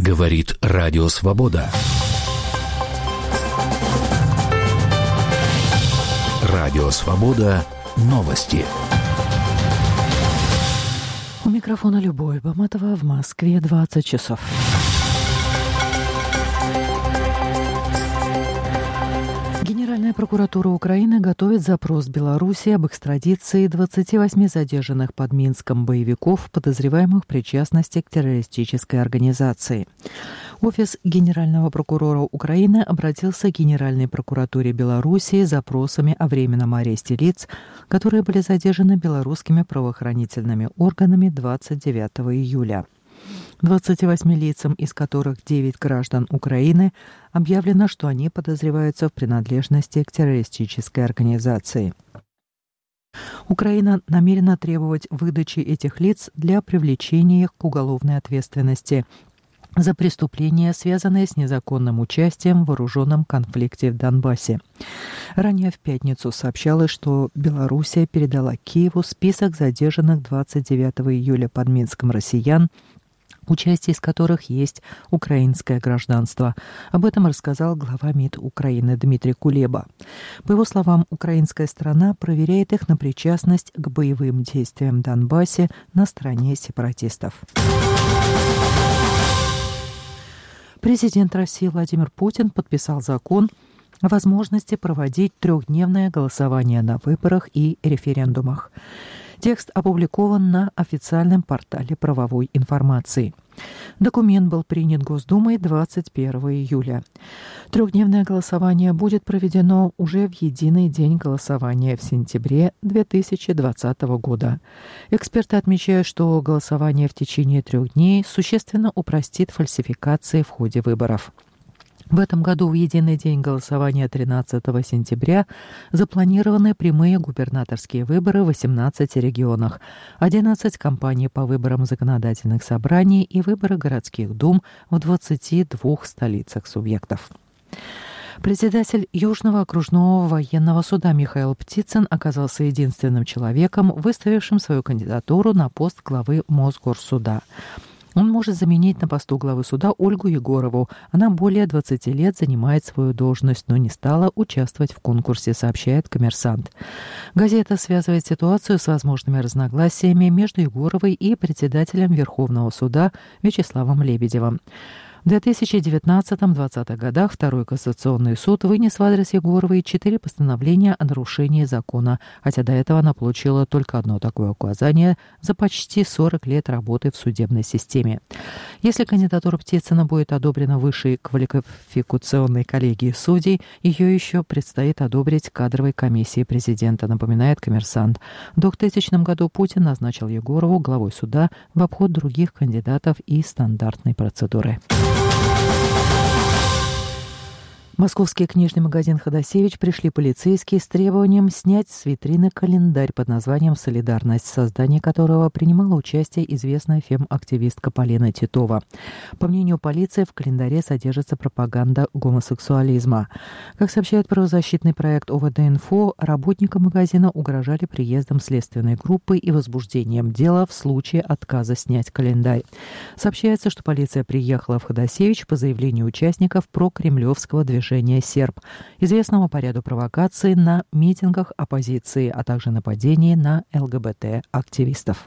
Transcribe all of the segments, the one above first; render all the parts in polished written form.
Говорит Радио Свобода. Радио Свобода. Новости. У микрофона Любовь Баматова. В Москве 20 часов. Генеральная прокуратура Украины готовит запрос Беларуси об экстрадиции 28 задержанных под Минском боевиков, подозреваемых в причастности к террористической организации. Офис Генерального прокурора Украины обратился к Генеральной прокуратуре Беларуси с запросами о временном аресте лиц, которые были задержаны белорусскими правоохранительными органами 29 июля. 28 лицам, из которых 9 граждан Украины, объявлено, что они подозреваются в принадлежности к террористической организации. Украина намерена требовать выдачи этих лиц для привлечения их к уголовной ответственности за преступления, связанные с незаконным участием в вооруженном конфликте в Донбассе. Ранее в пятницу сообщалось, что Белоруссия передала Киеву список задержанных 29 июля под Минском россиян, участие из которых есть украинское гражданство. Об этом рассказал глава МИД Украины Дмитрий Кулеба. По его словам, украинская сторона проверяет их на причастность к боевым действиям в Донбассе на стороне сепаратистов. Президент России Владимир Путин подписал закон о возможности проводить трехдневное голосование на выборах и референдумах. Текст опубликован на официальном портале правовой информации. Документ был принят Госдумой 21 июля. Трехдневное голосование будет проведено уже в единый день голосования в сентябре 2020 года. Эксперты отмечают, что голосование в течение 3 дней существенно упростит фальсификации в ходе выборов. В этом году в единый день голосования 13 сентября запланированы прямые губернаторские выборы в 18 регионах, 11 кампаний по выборам законодательных собраний и выборы городских дум в 22 столицах субъектов. Председатель Южного окружного военного суда Михаил Птицын оказался единственным человеком, выставившим свою кандидатуру на пост главы Мосгорсуда. Он может заменить на посту главы суда Ольгу Егорову. Она более 20 лет занимает свою должность, но не стала участвовать в конкурсе, сообщает «Коммерсант». Газета связывает ситуацию с возможными разногласиями между Егоровой и председателем Верховного суда Вячеславом Лебедевым. В 2019-2020 годах Второй Кассационный суд вынес в адрес Егоровой 4 постановления о нарушении закона, хотя до этого она получила только одно такое указание за почти 40 лет работы в судебной системе. Если кандидатура Птицына будет одобрена высшей квалификационной коллегией судей, ее еще предстоит одобрить кадровой комиссии президента, напоминает «Коммерсант». В 2000 году Путин назначил Егорову главой суда в обход других кандидатов и стандартной процедуры. В московский книжный магазин «Ходосевич» пришли полицейские с требованием снять с витрины календарь под названием «Солидарность», в создании которого принимала участие известная фем-активистка Полина Титова. По мнению полиции, в календаре содержится пропаганда гомосексуализма. Как сообщает правозащитный проект ОВД-Инфо, работникам магазина угрожали приездом следственной группы и возбуждением дела в случае отказа снять календарь. Сообщается, что полиция приехала в Ходосевич по заявлению участников прокремлевского движения «Серб», известного по ряду провокаций на митингах оппозиции, а также нападений на ЛГБТ-активистов.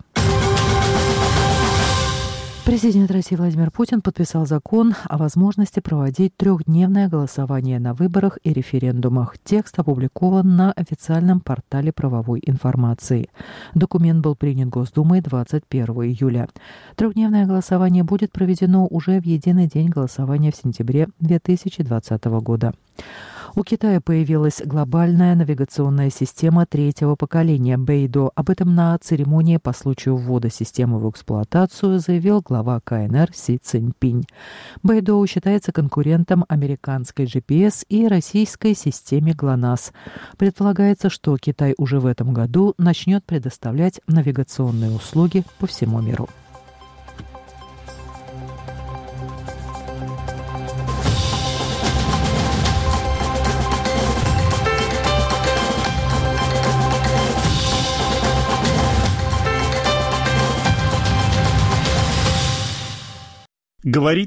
Президент России Владимир Путин подписал закон о возможности проводить трехдневное голосование на выборах и референдумах. Текст опубликован на официальном портале правовой информации. Документ был принят Госдумой 21 июля. Трехдневное голосование будет проведено уже в единый день голосования в сентябре 2020 года. У Китая появилась глобальная навигационная система 3-го поколения Бэйдо. Об этом на церемонии по случаю ввода системы в эксплуатацию заявил глава КНР Си Цзиньпинь. Бэйдо считается конкурентом американской GPS и российской системе ГЛОНАСС. Предполагается, что Китай уже в этом году начнет предоставлять навигационные услуги по всему миру. Говорит